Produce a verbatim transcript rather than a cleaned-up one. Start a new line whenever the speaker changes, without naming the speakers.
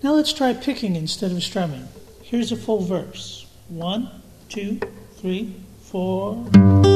Now let's try picking instead of strumming. Here's a full verse. One, two, three, four.